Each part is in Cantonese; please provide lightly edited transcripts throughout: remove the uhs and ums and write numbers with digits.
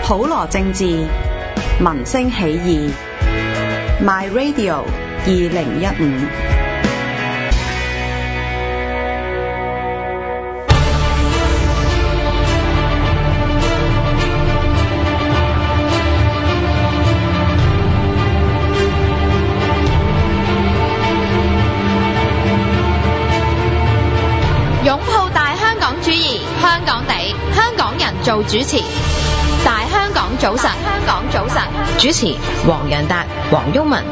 普羅政治，民聲起義 My Radio 2015。 擁抱大香港主義，香港地，香港人做主持。大香港早晨，香港早晨，主持黃洋達、黃毓民。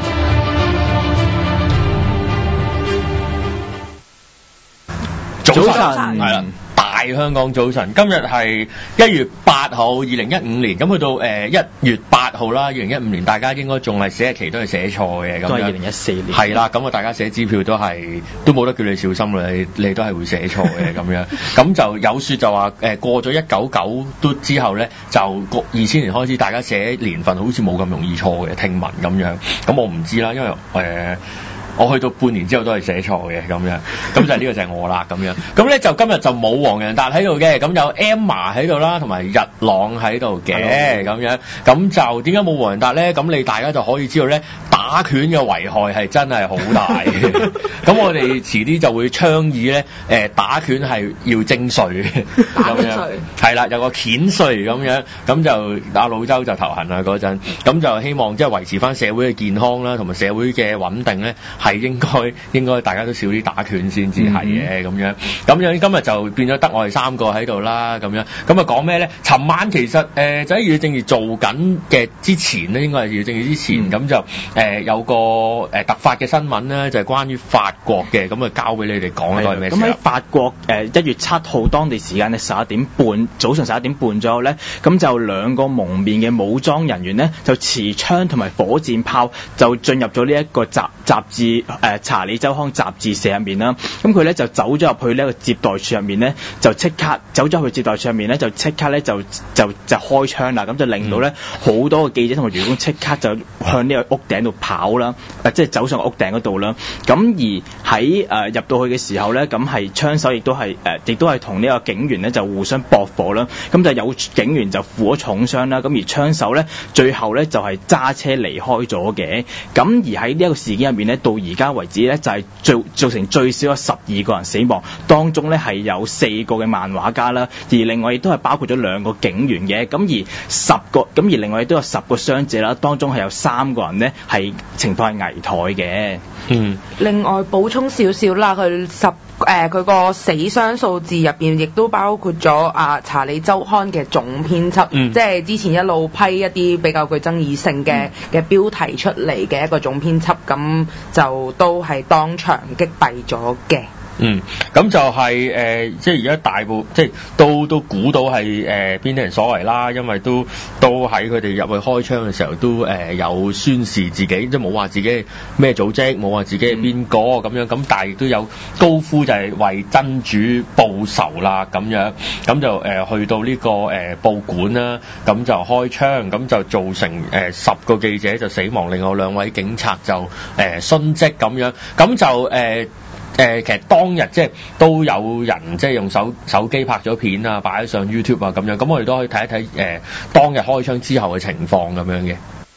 早晨，係啦。大香港早晨，今日係1月8號2015年，咁去到1月8號啦，2015年大家應該仲係寫日期都係寫錯嘅，咁都係2014年。 係啦，咁啊大家寫支票都冇得叫你小心啦，你都係會寫錯嘅咁樣。咁就有説就話過咗199都之後咧，就2000年開始大家寫年份好似冇咁容易錯嘅，聽聞咁樣。咁我唔知啦，因為我去到半年之後都係寫錯嘅咁樣，咁就呢個就係我啦咁樣。咁咧就今日就冇黃洋達喺度嘅，咁有 Emma 喺度啦，同埋日朗喺度嘅咁樣。咁就點解冇黃洋達咧？咁你大家就可以知道咧，打拳嘅危害係真係好大嘅。咁我哋遲啲就會倡議咧，打拳係要徵稅咁樣，係啦，有個遣稅咁樣，咁就阿老周就頭痕啦嗰陣，咁就希望即係維持翻社會嘅健康啦，同埋社會嘅穩定咧。係應該大家都少啲打拳先至係嘅咁樣，咁樣今日就變咗得我哋3個喺度啦咁樣，咁啊講咩咧？尋晚其實就喺議事正義做緊嘅之前咧，應該係議事正義之前，咁就有個突發嘅新聞咧，就係關於法國嘅，咁啊交俾你哋講都係咩事？ 咁喺法國1月7號當地時間嘅11點半，早上11點半左右咧，咁就2個蒙面嘅武裝人員咧，就持槍同埋火箭炮就進入咗呢一個雜誌查理周刊雜誌社入面啦，咁佢咧就走咗入去呢個接待處入面咧，就即刻走咗去接待處入面咧，就即刻咧就開槍啦，咁就令到咧好多嘅記者同埋員工即刻就向呢個屋頂度跑啦，即係走上屋頂嗰度啦。咁而喺入到去嘅時候咧，咁係槍手亦都係同呢個警員咧就互相駁火啦，咁就有警員就負咗重傷啦，咁而槍手咧最後咧就係揸車離開咗嘅。咁而喺呢一個事件入面咧，到而家為止咧就係造成最少有12個人死亡，當中咧係有4個嘅漫畫家啦，而另外亦都係包括咗2個警員嘅，咁而另外亦都有10個傷者啦，當中係有3個人咧係情況係危殆嘅。 另外補充少少啦，佢個死傷數字入邊亦都包括咗查理周刊嘅總編輯，即係之前一路批一啲比較具爭議性嘅標題出嚟嘅一個總編輯，咁就都係當場擊斃咗嘅。 咁就係即係而家大部即係都估到係邊啲人所為啦，因為都喺佢哋入去開槍嘅時候都有宣示自己，即係冇話自己係咩組織，冇話自己係邊個咁樣，咁但係亦都有高呼就係為真主報仇啦咁樣，咁就去到呢個報館啦，咁就開槍，咁就造成10個記者就死亡，另外2位警察就殉職咁樣，咁就其實當日即係都有人即係用手機拍咗片啊，擺上 YouTube 啊咁樣，咁我哋都可以睇一睇當日開槍之後嘅情況咁樣嘅。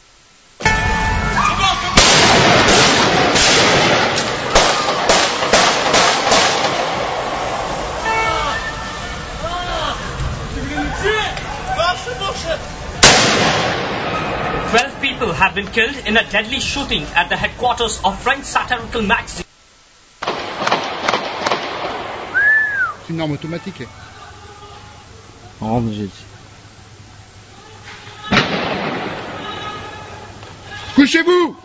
12 people have been killed in a deadly shooting at the headquarters of French satirical magazine. C'est une arme automatique. Oh, mais j'ai dit. Couchez-vous!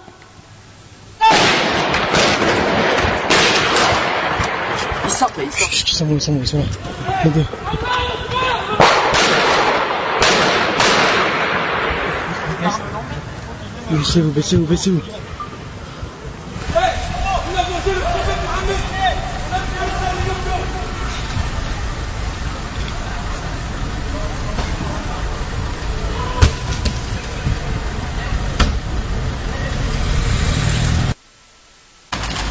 Il sort. C'est bon. Baissez-vous.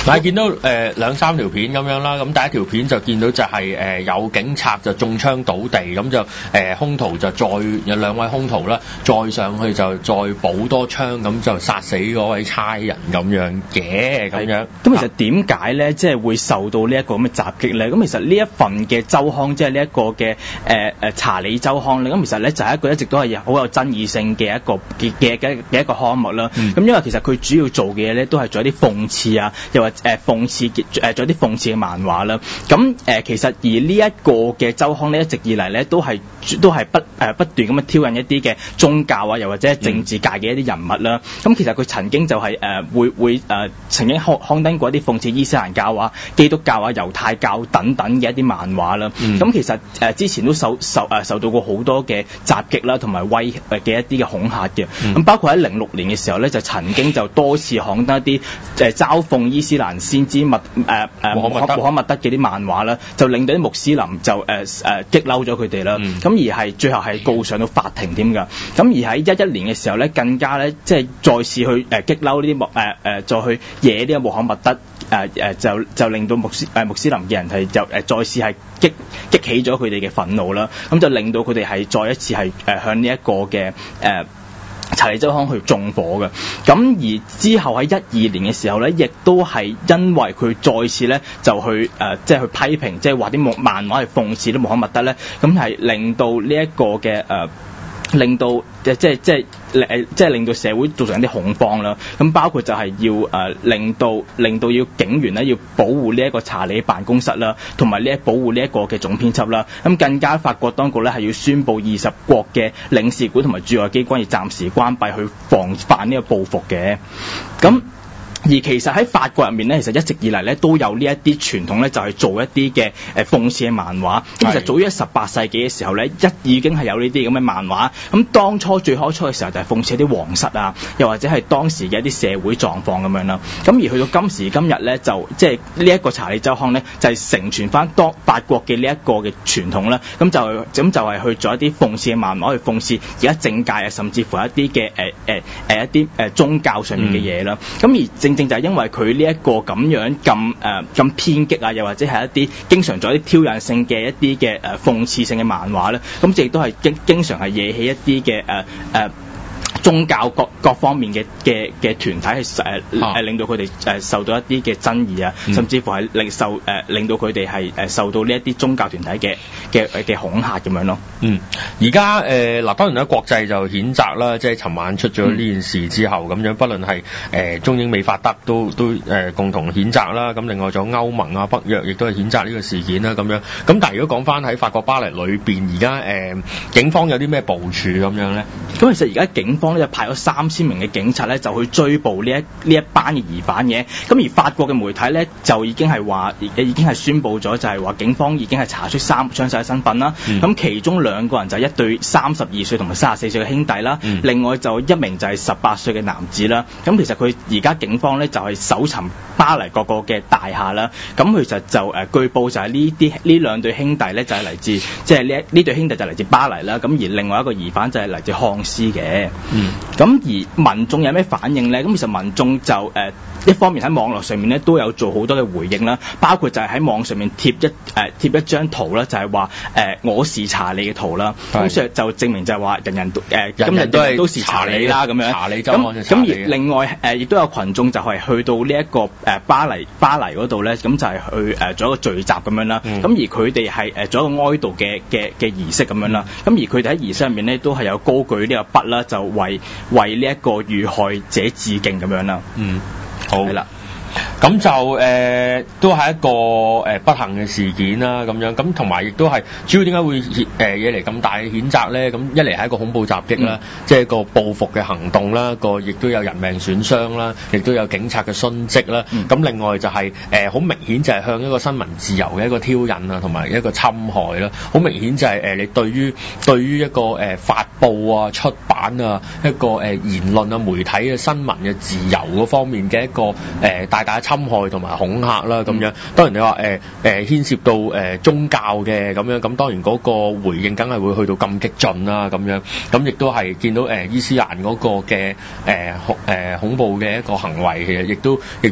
但係見到兩三條片咁樣啦，咁第一條片就見到就係有警察就中槍倒地，咁就兇徒就再有兩位兇徒啦，再上去就再補多槍，咁就殺死嗰位差人咁樣嘅咁樣。 咁其實點解咧，即係會受到呢一個咁嘅襲擊咧？咁其實呢一份嘅週刊，即係呢一個嘅查理週刊咧，咁其實咧就係一個一直都係好有爭議性嘅一個嘅一個項目啦。咁因為其實佢主要做嘅嘢咧，都係做一啲諷刺啊，又或諷刺做一啲諷刺嘅漫畫啦。咁其實而呢一個嘅週刊咧，一直以嚟咧都係不斷咁樣挑釁一啲嘅宗教啊，又或者政治界嘅一啲人物啦。咁其實佢曾經就係會曾經刊登過一啲諷刺伊斯蘭教啊、基督教啊、猶太教等等嘅一啲漫畫啦。咁其實之前都受到過好多嘅襲擊啦，同埋威嘅一啲嘅恐嚇嘅。咁包括喺06年嘅時候咧，就曾經就多次刊登一啲嘲諷伊斯蘭先知穆罕默德嘅啲漫畫啦，就令到啲穆斯林就激嬲咗佢哋啦。咁而係最後係告上到法庭添㗎。咁而喺11年嘅時候咧，更加咧即係再次去激嬲呢啲再去惹呢個穆罕默德就令到穆斯林嘅人係就再次係激起咗佢哋嘅憤怒啦。咁就令到佢哋係再一次係向呢一個嘅查理週刊去縱火嘅。咁而之後喺12年嘅時候咧，亦都係因為佢再次咧就去即係去批評，即係話啲漫畫係諷刺啲穆罕默德咧，咁係令到呢一個嘅令到即係令到社會造成一啲恐慌啦。咁包括就係要令到要警員咧要保護呢一個查理辦公室啦，同埋保護呢一個嘅總編輯啦。咁更加法國當局咧係要宣布20國嘅領事館同埋駐外機關要暫時關閉，去防範呢個報復嘅。咁而其實喺法國入面咧，其實一直以嚟咧都有呢一啲傳統咧，就係做一啲嘅諷刺嘅漫畫。咁其實早於18世紀嘅時候咧，已經係有呢啲咁嘅漫畫。咁當初最開初嘅時候就係諷刺一啲皇室啊，又或者係當時嘅一啲社會狀況咁樣啦。咁而去到今時今日咧，就即係呢一個查理週刊咧，就係承傳翻法國嘅呢一個嘅傳統啦。咁就係去做一啲諷刺嘅漫畫，去諷刺而家政界啊，甚至乎一啲嘅一啲宗教上面嘅嘢啦。咁而正就係因為佢呢一個咁樣咁偏激啊，又或者係一啲經常做一啲挑釁性嘅一啲嘅諷刺性嘅漫畫咧，咁亦都係經常係惹起一啲嘅宗教各方面嘅團體係令到佢哋受到一啲嘅爭議啊，甚至乎係令到佢哋係受到呢一啲宗教團體嘅恐嚇咁樣咯。 而家當然啦，國際就譴責啦，即係尋晚出咗呢件事之後咁樣，不論係中英美法德都共同譴責啦。咁另外仲有歐盟啊、北約亦都係譴責呢個事件啦咁樣。咁但係如果講翻喺法國巴黎裏邊，而家警方有啲咩部署咁樣咧？ 咁其實而家警方咧就派咗3000名嘅警察咧，就去追捕呢一班嘅疑犯嘅。咁而法國嘅媒體咧就已經係宣布咗，就係話警方已經係查出3個槍手嘅身份啦。咁其中2個人就係一對32歲同埋34歲嘅兄弟啦。另外就一名就係18歲嘅男子啦。咁其實佢而家警方咧就係搜尋巴黎各個嘅大廈啦。咁其實就據報就係呢2對兄弟咧就係嚟自即係呢對兄弟就嚟自巴黎啦。咁而另外一個疑犯就係嚟自漢斯嘅。咁而民眾有咩反應咧？咁其實民眾就一方面喺網絡上面咧都有做好多嘅回應啦，包括就係喺網上面貼一張圖啦，就係話我是查理嘅圖啦。咁所以就證明就係話人人都是查理啦咁樣。 查理就咁而另外亦都有群眾就係去到呢一個巴黎嗰度咧，咁就係去做一個聚集咁樣啦。咁而佢哋係做一個哀悼嘅儀式咁樣啦。咁而佢哋喺儀式入面咧都係有高舉呢個筆啦，就為呢一個遇害者致敬咁樣啦。 好係啦。咁就都係一個不幸嘅事件啦，咁樣咁同埋亦都係主要點解會惹嚟咁大嘅譴責咧？咁一嚟係一個恐怖襲擊啦，即係個報復嘅行動啦，亦都有人命損傷啦，亦都有警察嘅殉職啦。咁另外就係好明顯就係向一個新聞自由嘅一個挑釁啊，同埋一個侵害啦。好明顯就係你對於一個發布啊、出版啊、一個言論啊、媒體嘅新聞嘅自由嗰方面嘅一個大大侵害同埋恐嚇啦，咁樣當然你話牽涉到宗教嘅咁樣，咁當然嗰個回應梗係會去到咁激進啦，咁樣咁亦都係見到伊斯蘭嗰個嘅恐怖嘅一個行為，其實亦都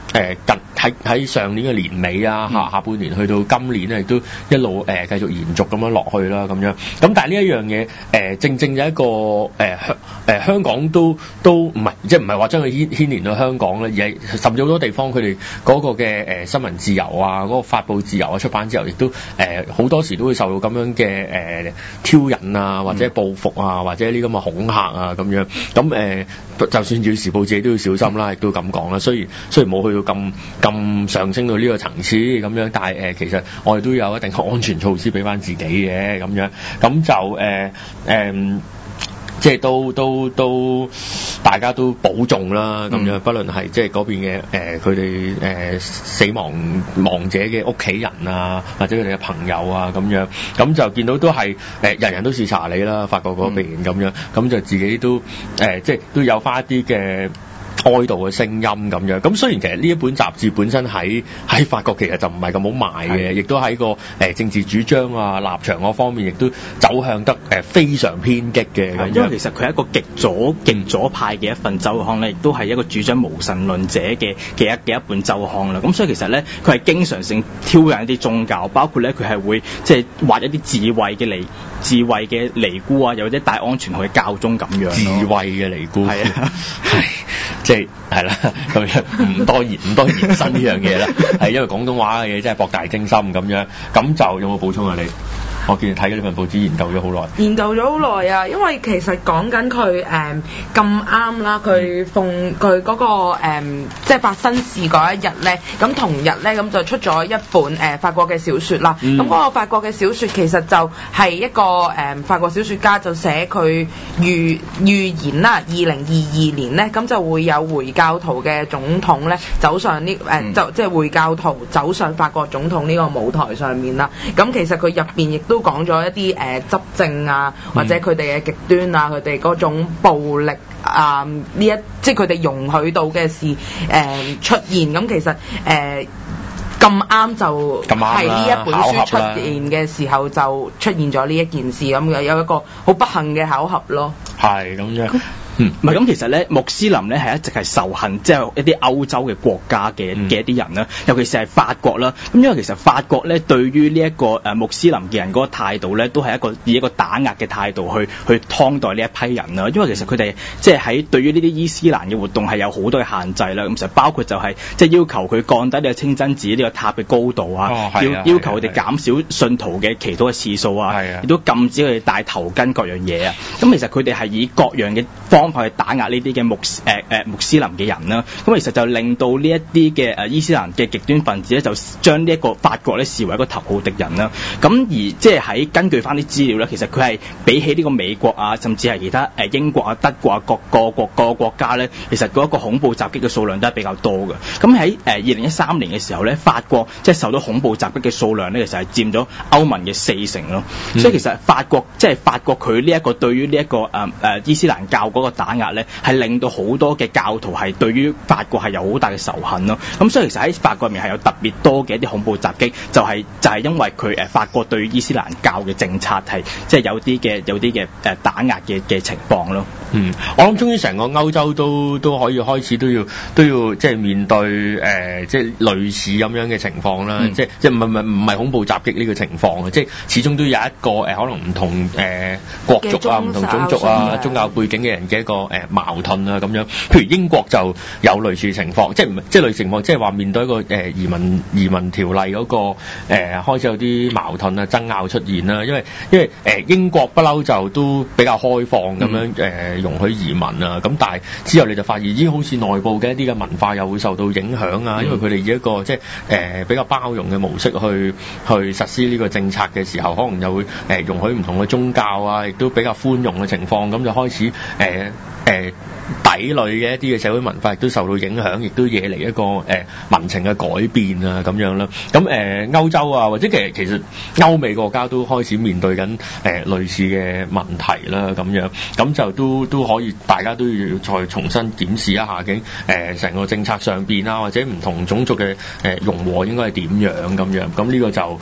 喺上年嘅年尾啊，下半年去到今年咧，亦都一路繼續延續咁樣落去啦，咁樣。咁但係呢一樣嘢正有一個香港都唔係，即係唔係話將佢牽連到香港咧，而係甚至好多地方佢哋嗰個嘅新聞自由啊，嗰個發佈自由啊、出版自由，亦都好多時都會受到咁樣嘅挑釁啊，或者報復啊，或者呢咁嘅恐嚇啊咁樣。咁就算要時報自己都要小心啦，亦都咁講啦。雖然冇去到咁上升到呢個層次咁樣，但係其實我哋都有一定嘅安全措施俾翻自己嘅咁樣。咁就即係都大家都保重啦，咁樣，不論係即係嗰邊嘅佢哋死亡者嘅屋企人啊，或者佢哋嘅朋友啊咁樣，咁就見到都係人人都是查理啦，法國嗰邊咁樣，咁就自己都即係都有翻一啲嘅哀悼嘅聲音咁樣。咁雖然其實呢一本雜誌本身喺法國其實就唔係咁好賣嘅，亦都喺個政治主張啊、立場嗰方面，亦都走向得非常偏激嘅。 因為其實佢係一個極左派嘅一份週刊咧，亦都係一個主張無神論者嘅一本週刊啦。咁所以其實咧，佢係經常性挑釁一啲宗教，包括咧佢係會即係畫一啲智慧嘅尼姑啊，又或者戴安全號嘅教宗咁樣。智慧嘅尼姑係啊， 即係係啦，咁樣唔多延伸呢樣嘢啦。係因為廣東話嘅嘢真係博大精深咁樣。咁就有冇補充啊你？我見你睇嘅呢份報紙研究咗好耐， 研究咗好耐啊！因為其實講緊佢咁啱啦，佢嗰個即係發生事嗰一日咧，咁同日咧咁就出咗一本法國嘅小説啦。咁嗰個法國嘅小説其實就係一個法國小説家就寫佢預言啦，2022年咧咁就會有回教徒嘅總統咧走上呢就即係回教徒走上法國總統呢個舞台上面啦。咁其實佢入邊亦都講咗一啲執政啊，或者佢哋嘅極端啊，佢哋嗰種暴力啊，即係佢哋容許到嘅事出現。咁其實咁啱就係呢一本書出現嘅時候就出現咗呢一件事，咁有一個好不幸嘅巧合咯。 係咁樣。 唔係咁，其實咧穆斯林咧係一直係仇恨即係一啲歐洲嘅國家嘅一啲人啦，尤其是係法國啦。咁因為其實法國咧對於呢一個穆斯林嘅人嗰個態度咧，都係以一個打壓嘅態度去劏待呢一批人啦。因為其實佢哋即係喺對於呢啲伊斯蘭嘅活動係有好多嘅限制啦。咁其實包括就係即係要求佢降低呢個清真寺呢個塔嘅高度啊，要求佢哋減少信徒嘅祈禱嘅次數啊，亦都禁止佢哋戴頭巾各樣嘢啊。咁其實佢哋係以各樣嘅方法去打壓呢啲嘅穆斯林嘅人啦，咁其實就令到呢一啲嘅伊斯蘭嘅極端分子咧，就將呢一個法國咧視為一個頭號敵人啦。咁而即係喺根據翻啲資料咧，其實佢係比起呢個美國啊，甚至係其他英國啊、德國啊各個國家咧，其實嗰一個恐怖襲擊嘅數量都係比較多嘅。咁喺2013年嘅時候咧，法國即係受到恐怖襲擊嘅數量咧，其實係佔咗歐盟嘅40%咯。所以其實法國佢呢一個對於呢一個伊斯蘭教嗰個打壓咧，係令到好多嘅教徒係對於法國係有好大嘅仇恨咯。咁所以其實喺法國入面係有特別多嘅一啲恐怖襲擊，就係因為佢法國對於伊斯蘭教嘅政策係即係有啲嘅打壓嘅情況咯。 我諗終於成個歐洲都可以開始都要即係面對即係類似咁樣嘅情況啦。即係唔係恐怖襲擊呢個情況嘅，即係始終都有一個可能唔同國族啊、唔同種族啊、宗教背景嘅人嘅一個矛盾啊咁樣。譬如英國就有類似情況，即係類似情況，即係話面對一個移民條例嗰個開始有啲矛盾啊、爭拗出現啦。因為英國不嬲就都比較開放咁樣容許移民啊，咁但係之後你就發現咦，好似內部嘅一啲嘅文化又會受到影響啊。因為佢哋以一個即係比較包容嘅模式去實施呢個政策嘅時候，可能又會容許唔同嘅宗教啊，亦都比較寬容嘅情況，咁就開始底裏嘅一啲嘅社會文化亦都受到影響，亦都惹嚟一個民情嘅改變啊咁樣啦。咁歐洲啊，或者其實歐美國家都開始面對緊類似嘅問題啦咁樣，咁就都可以大家都要再重新檢視一下究竟成個政策上邊啊，或者唔同種族嘅融和應該係點樣咁樣。咁呢個就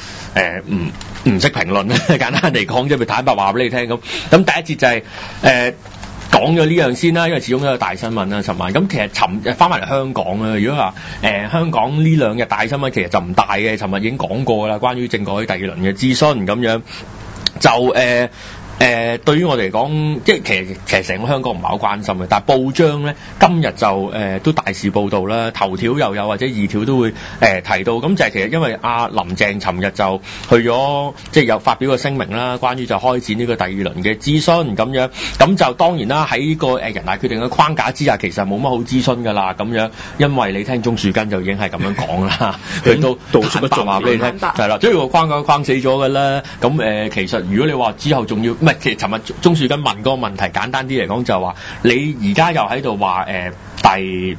唔識評論啦。簡單嚟講，即係坦白話俾你聽咁。咁第一節就係講講咗呢樣先啦，因為始終都有大新聞啦，尋晚。咁其實尋日翻返嚟香港啦，如果話香港呢兩日大新聞其實就唔大嘅，尋日已經講過啦，關於政改第二輪嘅諮詢咁樣，就對於我哋嚟講，即係其實成個香港唔係好關心嘅，但係報章咧今日就都大肆報導啦，頭條又有或者二條都會提到，咁就係其實因為阿林鄭尋日就去咗，即係有發表個聲明啦，關於就開展呢個第二輪嘅諮詢咁樣，咁就當然啦喺個人大決定嘅框架之下，其實冇乜好諮詢㗎啦，咁樣，因為你聽鍾樹根就已經係咁樣講啦，佢都道出咗話俾你聽，係啦，即係個框架框死咗㗎啦，咁其實如果你話之後仲要其實尋日鍾樹根問嗰個問題，簡單啲嚟講就係話，你而家又喺度話第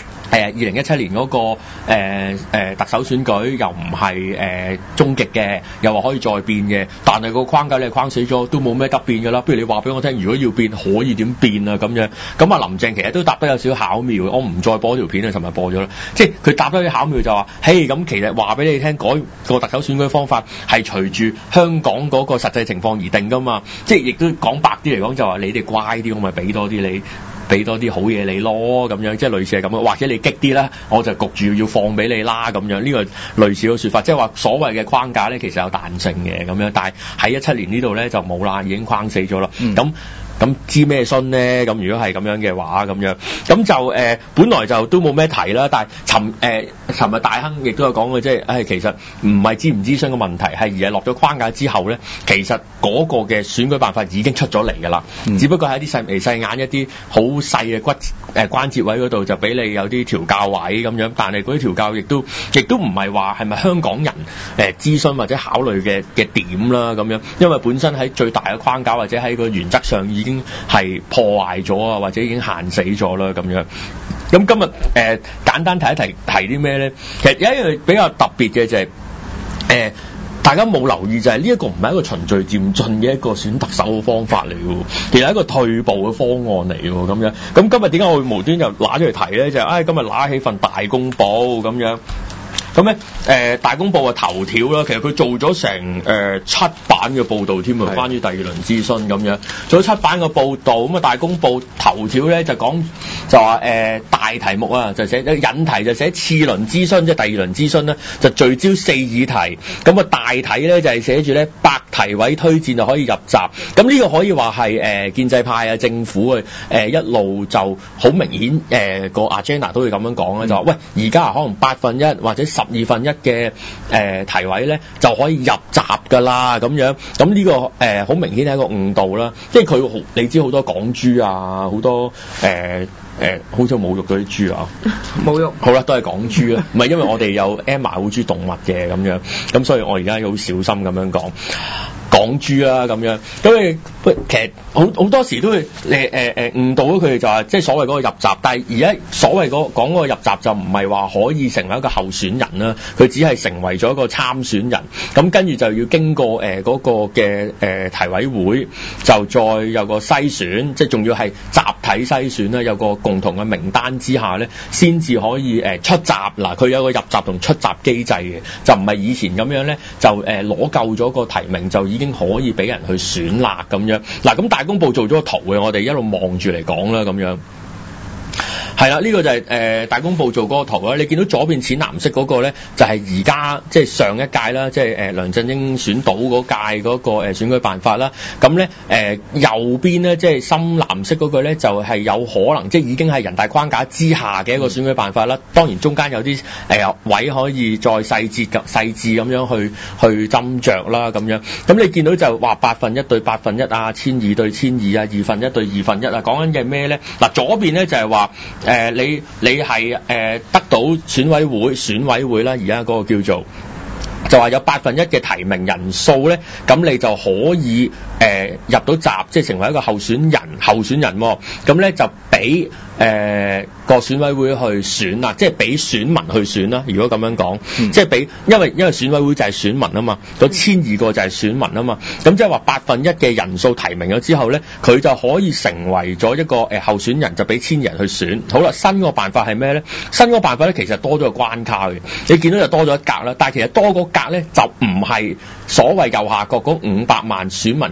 2017年嗰個特首選舉又唔係終極嘅，又話可以再變嘅，但係個框架你係框死咗，都冇咩得變㗎啦。不如你話俾我聽，如果要變，可以點變啊？咁樣咁啊，林鄭其實都答得有少少巧妙，我唔再播條片啊，尋日播咗啦。即係佢答得有巧妙就話，嘿，咁其實話俾你聽，改個特首選舉方法係隨住香港嗰個實際情況而定㗎嘛。即係亦都講白啲嚟講，就話你哋乖啲，我咪俾多啲你。俾多啲好嘢你咯，咁樣即係類似係咁樣，或者你激啲啦，我就焗住要放俾你啦，咁樣呢個類似嘅説法，即係話所謂嘅框架咧，其實有彈性嘅咁樣，但係喺17年呢度咧就冇啦，已經框死咗啦，咁知咩信咧？咁如果係咁樣嘅話，咁樣咁就本來就都冇咩提啦。但係尋日大亨亦都有講嘅，即係其實唔係諮唔諮詢嘅問題，係而係落咗框架之後咧，其實嗰個嘅選舉辦法已經出咗嚟㗎啦。只不過喺啲細眉細眼一啲好細嘅關節位嗰度就俾你有啲調教位咁樣，但係嗰啲調教亦都唔係話係咪香港人諮詢或者考慮嘅點啦咁樣，因為本身喺最大嘅框架或者喺個原則上已經係破壞咗啊，或者已經限死咗啦咁樣。咁今日簡單提一提啲咩咧？其實有一樣比較特別嘅就係大家冇留意就係呢一個唔係一個循序漸進嘅一個選特首嘅方法嚟嘅，其實係一個退步嘅方案嚟嘅咁樣。咁今日點解我會無端就拿出嚟提咧？就係今日拿起份大公報咁樣。咁咧大公報嘅頭條啦，其實佢做咗成7版嘅報導添啊，關於第二輪諮詢咁樣，做咗7版嘅報導。咁啊大公報頭條咧就講就話大題目啊，就寫引題就寫次輪諮詢，即係第二輪諮詢咧就聚焦4議題。咁啊大體咧就係寫住咧8題位推薦就可以入閘。咁呢個可以話係建制派啊政府啊一路就好明顯個 agenda 都會咁樣講咧，就話喂而家可能1/8或者12/1嘅題位咧就可以入閘㗎啦咁樣，咁呢個好明顯係一個誤導啦，即係佢你知好多港豬啊，好多好似侮辱咗啲豬啊，侮辱好啦，都係港豬啦，唔係因為我哋有 Emma 好中意動物嘅咁樣，咁所以我而家好小心咁樣講港豬啦咁樣，咁其實好多時都會誤導咗佢哋就話即係所謂嗰個入閘，但係而家所謂講嗰個入閘就唔係話可以成為一個候選人啦，佢只係成為咗一個參選人，咁跟住就要經過嗰個嘅提委會，就再有個篩選，即係仲要係集體篩選啦，有個共同嘅名單之下咧，先至可以出閘。嗱，佢有個入閘同出閘機制嘅，就唔係以前咁樣咧，就攞夠咗個提名就已經可以俾人去選啦咁樣。嗱，咁大公報做咗個圖嘅，我哋一路望住嚟講啦咁樣。係啦，呢個就係大公報做嗰個圖啦。你見到左邊淺藍色嗰個咧，就係而家即係上一屆啦，即係梁振英選到嗰屆嗰個選舉辦法啦。咁咧右邊咧，即係深藍色嗰個咧，就係有可能即係已經係人大框架之下嘅一個選舉辦法啦。當然中間有啲位可以再細緻咁樣去斟酌啦咁樣。咁你見到就話1/8對1/8啊，1,200對1,200啊，2/1對2/1啊，講緊嘅咩咧？嗱，左邊咧就係話你係得到選委會啦，而家嗰個叫做就話有1/8嘅提名人數咧，咁你就可以入到閘，即係成為一個候選人喎。咁咧就俾個選委會去選啦，即係俾選民去選啦。如果咁樣講，即係俾因為選委會就係選民啊嘛，嗰1,200個就係選民啊嘛。咁即係話1/8嘅人數提名咗之後咧，佢就可以成為咗一個候選人，就俾1,000人去選。好啦，新個辦法係咩咧？新個辦法咧其實多咗個關卡嘅，你見到就多咗一格啦。但係其實多嗰格咧就唔係所謂右下角嗰500萬選民嗰格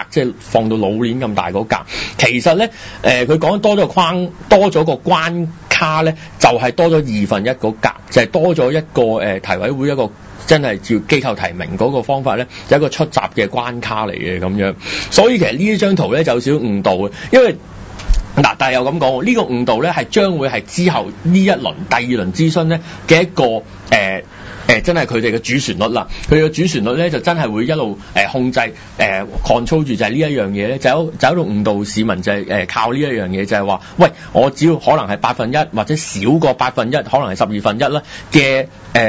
即係放到老鏈咁大嗰格。其實咧，佢講多咗個框，多咗個關卡咧，就係多咗1/2嗰格，就係多咗一個提委會一個真係照機構提名嗰個方法咧，有一個出閘嘅關卡嚟嘅咁樣。所以其實呢一張圖咧就有少少誤導嘅，因為嗱，但係又咁講，呢個誤導咧係將會係之後呢一輪第2輪諮詢咧嘅一個真係佢哋嘅主旋律啦。佢哋嘅主旋律咧就真係會一路控制control 住就係呢一樣嘢咧，就喺度誤導市民，就係靠呢一樣嘢，就係話喂，我只要可能係1/8或者少過1/8，可能係12/1啦嘅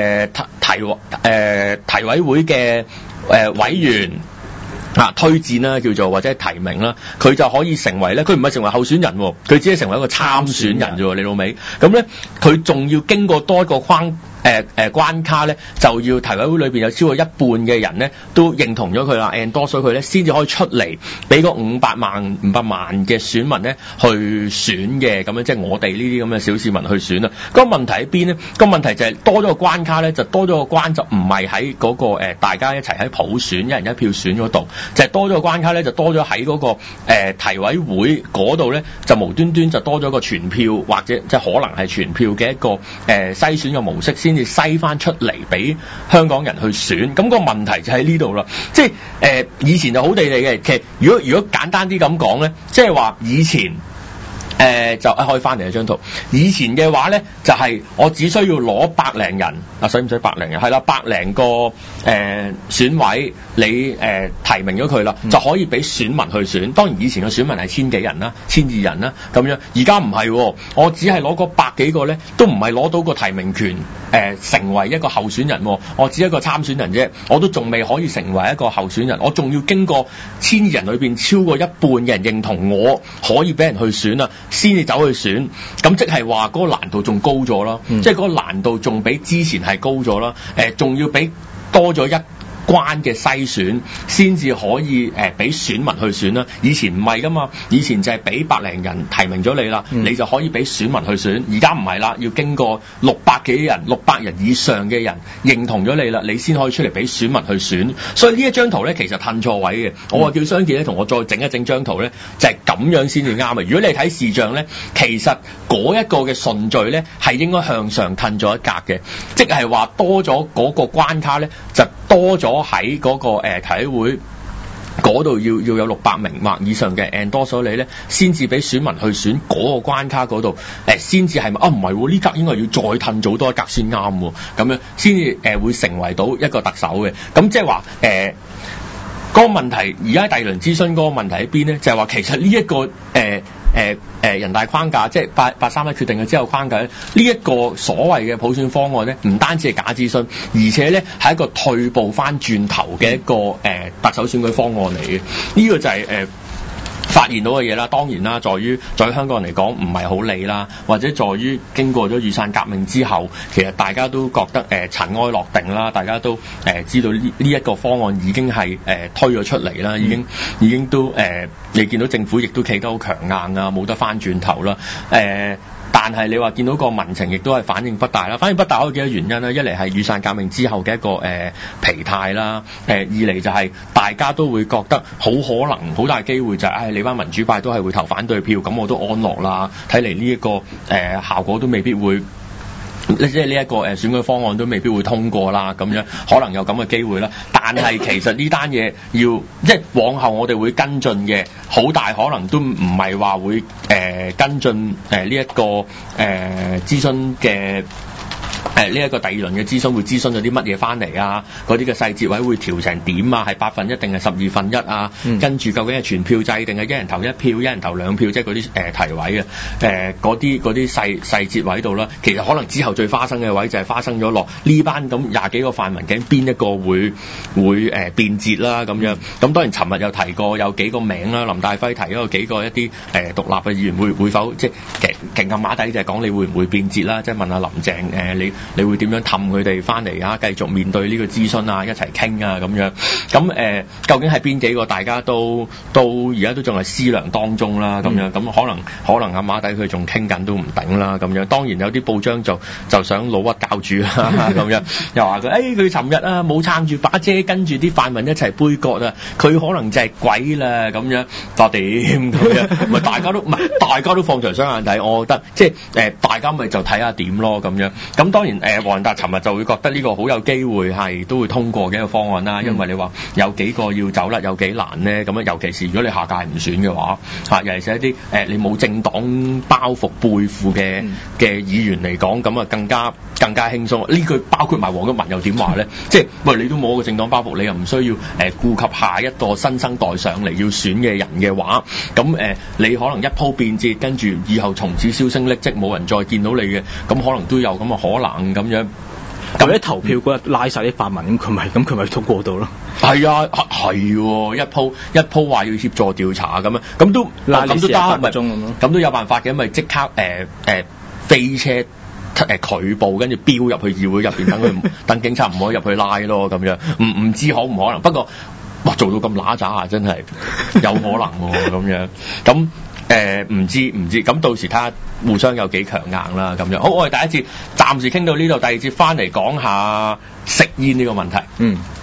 提委會嘅委員。推薦啦，叫做或者提名啦，佢就可以成為咧，佢唔係成為候選人，佢只係成為一個參選人啫喎，你老味。咁咧，佢仲要經過多一個關卡咧，就要提委會裏邊有超過一半嘅人咧都認同咗佢啦 endorse 咗佢咧，先至可以出嚟俾個500萬嘅選民咧去選嘅，咁樣即係我哋呢啲咁嘅小市民去選啊。個問題喺邊咧？個問題就係多咗個關卡咧，就多咗個關就唔係喺嗰個大家一齊喺普選一人一票選嗰度，就係多咗個關卡咧，就多咗喺嗰個提委會嗰度咧，就無端端就多咗個全票或者即係可能係全票嘅一個篩選嘅模式，先至篩翻出嚟俾香港人去選。咁個問題就喺呢度啦，即係以前就好地地嘅。其實如果簡單啲咁講咧，即係話以前就可以翻嚟一張圖。以前嘅話咧，就係我只需要攞100零人啊，使唔使100零人？係啦，100零個選委，你提名咗佢啦，就可以俾選民去選。當然以前嘅選民係1000幾人啦、1200人啦咁樣，而家唔係，我只係攞個100幾個咧，都唔係攞到個提名權成為一個候選人，我只係一個參選人啫，我都仲未可以成為一個候選人，我仲要經過1000人裏邊超過一半嘅人認同我可以俾人去選啊，先至走去選。咁即係話嗰個難度仲高咗啦，即係嗰個難度仲比之前係高咗啦，仲要比多咗一關嘅篩選先至可以俾選民去選啦。以前唔係噶嘛，以前就係俾100零人提名咗你啦，你就可以俾選民去選。而家唔係啦，要經過600幾人、600人以上嘅人認同咗你啦，你先可以出嚟俾選民去選。所以呢一張圖咧，其實褪錯位嘅。我話叫商傑咧，同我再整一整張圖咧，就係咁樣先至啱啊！如果你睇視像咧，其實嗰一個嘅順序咧係應該向上褪咗一格嘅，即係話多咗嗰個關卡咧就多咗喺嗰個提委會嗰度要有600名或以上嘅 endorse 咗你咧，先至俾選民去選嗰個關卡嗰度，先至係唔係呢格應該要再褪早多一格先啱喎，咁樣先至會成為到一個特首嘅。咁即係話嗰個問題，而家第2輪諮詢嗰個問題喺邊咧？就係話其實呢一個人大框架，即係831決定咗之後框架咧，呢一個所謂嘅普選方案咧，唔單止係假諮詢，而且咧係一個退步翻轉頭嘅一個特首選舉方案嚟嘅。呢個就係發現到嘅嘢啦。當然啦，在於香港人嚟講唔係好理啦，或者在於經過咗雨傘革命之後，其實大家都覺得塵埃落定啦，大家都知道呢一個方案已經係推咗出嚟啦，已經都你見到政府亦都企得好強硬啊，冇得翻轉頭啦。但係你話見到個民情亦都係反應不大啦，反應不大可以幾多原因啦。一嚟係雨傘革命之後嘅一個疲態啦，二嚟就係大家都會覺得好可能好大機會就係你班民主派都係會投反對票，咁我都安樂啦。睇嚟呢一個效果都未必會。即係呢一個選舉方案都未必會通過啦，咁樣可能有咁嘅機會啦。但係其實呢單嘢要即係往後我哋會跟進嘅，好大可能都唔係話會跟進呢一個諮詢嘅。呢一個第2輪嘅諮詢會諮詢咗啲乜嘢翻嚟啊？嗰啲嘅細節位會調成點啊？係1/8定係12/1啊？跟住究竟係全票制定係一人投一票、一人投兩票，即係嗰啲提委嘅嗰啲細節位度啦。其實可能之後最花生嘅位就係花生咗落呢班咁20幾個泛民，究竟邊一個會變節啦咁樣。咁當然尋日有提過有幾個名啦，林大輝提咗幾個一啲獨立嘅議員會否即係勁咁馬底就係講你會唔會變節啦？即係問下林鄭你你會點樣氹佢哋翻嚟啊？繼續面對呢個諮詢啊，一齊傾啊咁樣。咁究竟係邊幾個？大家都而家都仲係思量當中啦，咁樣咁可能阿馬底佢仲傾緊都唔頂啦，咁樣。當然有啲報章就想老屈教主啦，咁樣又話佢佢尋日啊冇撐住把遮，跟住啲泛民一齊杯葛啊，佢可能就係鬼啦咁樣。點咁樣？咪大家都放長雙眼睇，我覺得即係大家咪就睇下點咯咁樣。咁當然黃仁達尋日就會覺得呢個好有機會係都會通過嘅一個方案啦，因為你話有幾個要走甩有幾難咧，咁樣尤其是如果你下屆唔選嘅話，尤其是一啲你冇政黨包袱背負嘅議員嚟講，咁啊更加輕鬆。呢句包括埋黃毓民又點話咧？即係喂，你都冇個政黨包袱，你又唔需要顧及下一個新生代上嚟要選嘅人嘅話，咁你可能一鋪變節，跟住以後從此銷聲匿跡，冇人再見到你嘅，咁可能都有咁嘅可能咁樣。 咁喺投票嗰日拉晒啲泛民，佢咪通過到咯？係啊，係一鋪話要協助調查咁樣，咁都咁都得，咪咁都有辦法嘅，咪即刻飛車拒捕，跟住飆入去議會入邊，等警察唔可以入去拉咯，咁樣唔知可唔可能？不過哇，做到咁揦喳啊，真係有可能喎，咁樣咁。唔知，咁到時睇下互相有幾強硬啦，咁樣。好，我哋第一節暫時傾到呢度，第二節翻嚟講下食煙呢個問題。